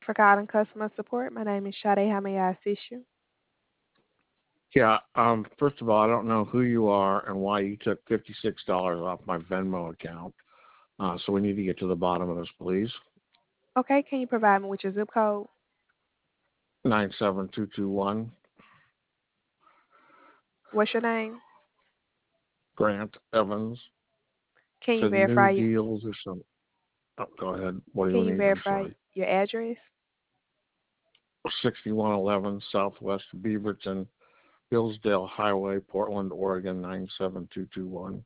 For calling customer support. My name is Sade. How may I assist you? Yeah, first of all, I don't know who you are and why you took $56 off my Venmo account. So we need to get to the bottom of this, please. Okay, can you provide me with your zip code? 97221 What's your name? Grant Evans. Can you Said new verify deals or something. Oh, go ahead. What do can you you need? I'm verify sorry. your address? 6111 Southwest Beaverton, Hillsdale Highway, Portland, Oregon 97221.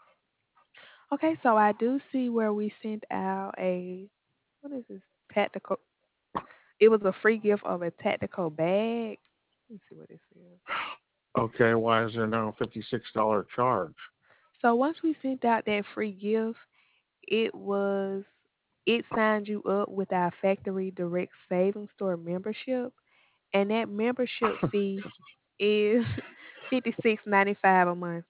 Okay, so I do see where we sent out a what is this? Tactical. It was a free gift of a tactical bag. Let me see what this is. Okay, why is there now a $56 charge? So once we sent out that free gift, it was it signed you up with our factory direct savings store membership, and that membership fee is $56.95 a month.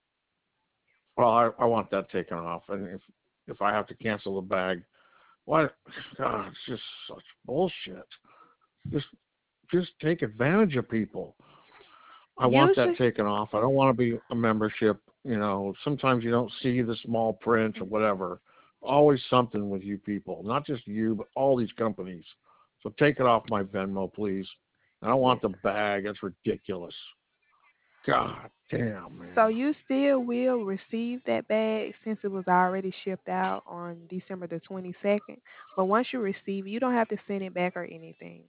Well, I want that taken off, and if I have to cancel the bag, why? God, it's just such bullshit. Just just take advantage of people. I want that Usually, taken off. I don't want to be a membership. Sometimes you don't see the small print or whatever. Always something with you people, not just you, but all these companies. So take it off my Venmo, please. I don't yes. want the bag. That's ridiculous. God damn, So man. you still will receive that bag since it was already shipped out on December the 22nd. But once you receive it, you don't have to send it back or anything.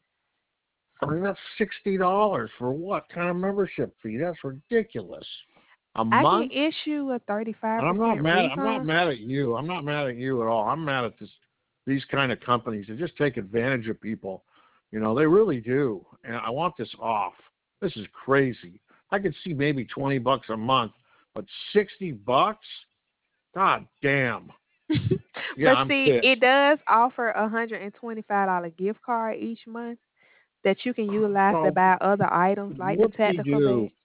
I mean, that's $60 for what kind of membership fee? That's ridiculous. A I can month? issue a And I'm 35% not mad. I'm not refund. mad at you. I'm not mad at you at all. I'm mad at these kind of companies that just take advantage of people. They really do. And I want this off. This is crazy. I could see maybe $20 a month, but $60? God damn. Yeah, But I'm see, pissed. it does offer a $125 gift card each month that you can utilize to Well, buy other items like the what do you tactical do? bag.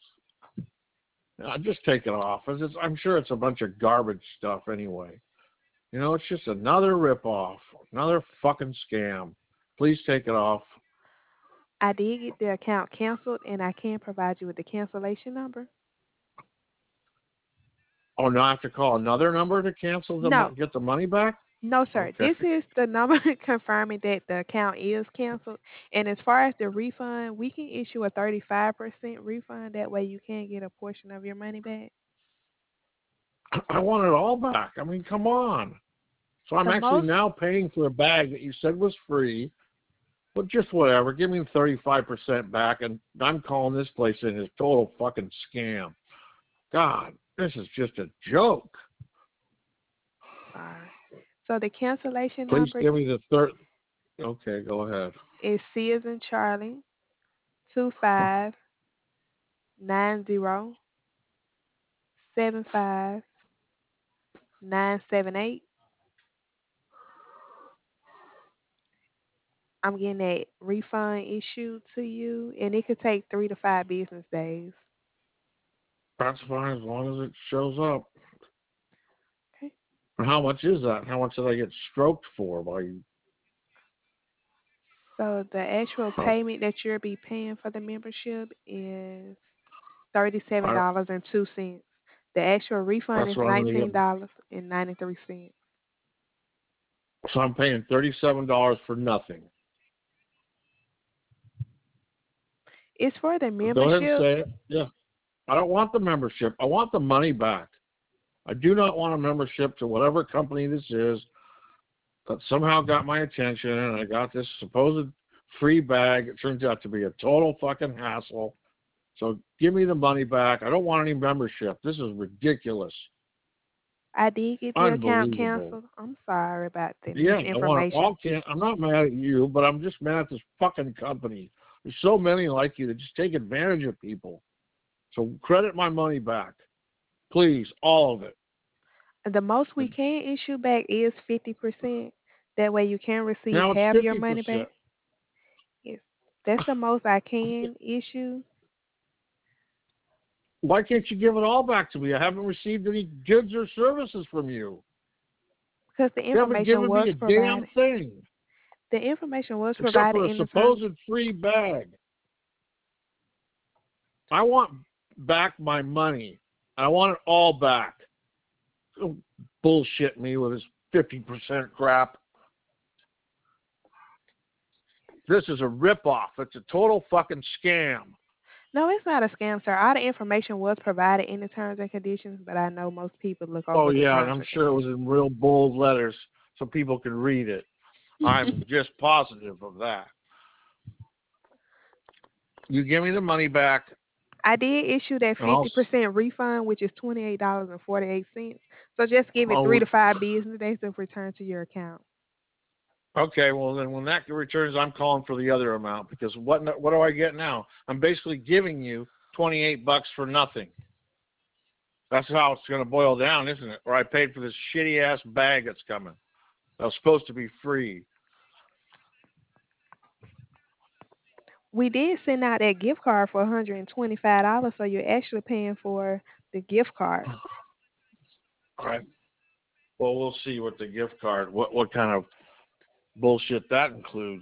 Just take it off. I'm sure it's a bunch of garbage stuff anyway. It's just another ripoff, another fucking scam. Please take it off. I did get the account canceled, and I can provide you with the cancellation number. Oh, now I have to call another number to cancel No, get the money back? no, sir. Okay. This is the number confirming that the account is canceled. And as far as the refund, we can issue a 35% refund. That way you can get a portion of your money back. I want it all back. I mean, come on. So I'm The actually most, now paying for a bag that you said was free, but just whatever. Give me 35% back, and I'm calling this place in a total fucking scam. God, this is just a joke. sorry. So the cancellation Please number give me the third. Okay, go ahead. is C as in Charlie, 2590 75978. I'm getting that refund issued to you, and it could take 3 to 5 business days. That's fine as long as it shows up. Okay. How much is that? How much did I get stroked for by you? So the actual Oh, payment that you'll be paying for the membership is $37 I, and 2 cents. The actual refund that's is what I'm going to get. $19.93. So I'm paying $37 for nothing. It's for the Go ahead and membership. say it. Yeah. I don't want the membership. I want the money back. I do not want a membership to whatever company this is that somehow got my attention and I got this supposed free bag. It turns out to be a total fucking hassle. So give me the money back. I don't want any membership. This is ridiculous. I did get the account Unbelievable. canceled. I'm sorry about the Yeah, I want misinformation. all can I'm not mad at you, but I'm just mad at this fucking company. There's so many like you that just take advantage of people. So credit my money back. Please, all of it. The most we can issue back is 50%. That way you can receive Now it's half your money 50%. back. Yes. That's the most I can issue Why can't you give it all back to me? I haven't received any goods or services from you. because the You haven't information given was me a damn provided. thing. The information was except provided for a in the terms. supposed free bag. I want back my money. I want it all back. Don't bullshit me with his 50% crap. This is a ripoff. It's a total fucking scam. No, it's not a scam, sir. All the information was provided in the terms and conditions, but I know most people look Oh over the yeah, and terms I'm and sure it was conditions. in real bold letters so people can read it. I'm just positive of that. You give me the money back, I did issue that and 50% refund, which is $28.48. So just give it three I'll to five business days to return to your account. okay. Well, then when that returns, I'm calling for the other amount because what do I get now? I'm basically giving you $28 for nothing. That's how it's going to boil down, isn't it? Or I paid for this shitty ass bag that's coming. That was supposed to be free. We did send out that gift card for $125, so you're actually paying for the gift card. All right. Well, we'll see what the gift card, what kind of bullshit that includes.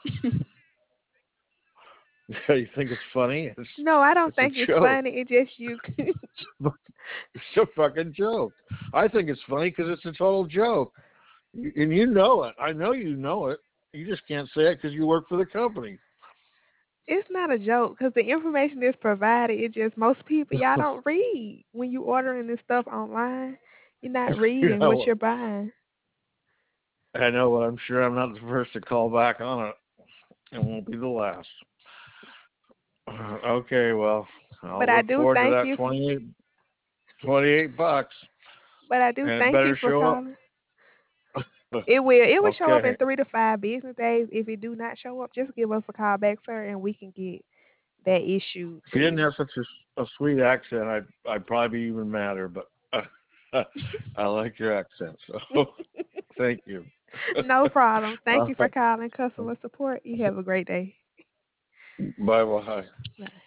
You think it's funny? No, I don't It's a think it's joke. funny. It's just you. It's a fucking joke. I think it's funny because it's a total joke, and you know it. I know you know it. You just can't say it because you work for the company. It's not a joke because the information is provided. It's just most people y'all don't read when you ordering this stuff online. You're not You reading what know, you're buying. I know, but I'm sure I'm not the first to call back on it. It won't be the last. Okay, well, But I'll I look do forward to thank that you. 28 bucks, But I do and it thank you better for show up. calling. It will show up in Okay. 3 to 5 business days. If it do not show up, just give us a call back, sir, and we can get that issue If to you didn't you. have such a sweet accent, I'd probably be even madder. But I like your accent, so thank you. No problem. Thank uh, you for calling customer support. You have a great day. bye bye. Bye.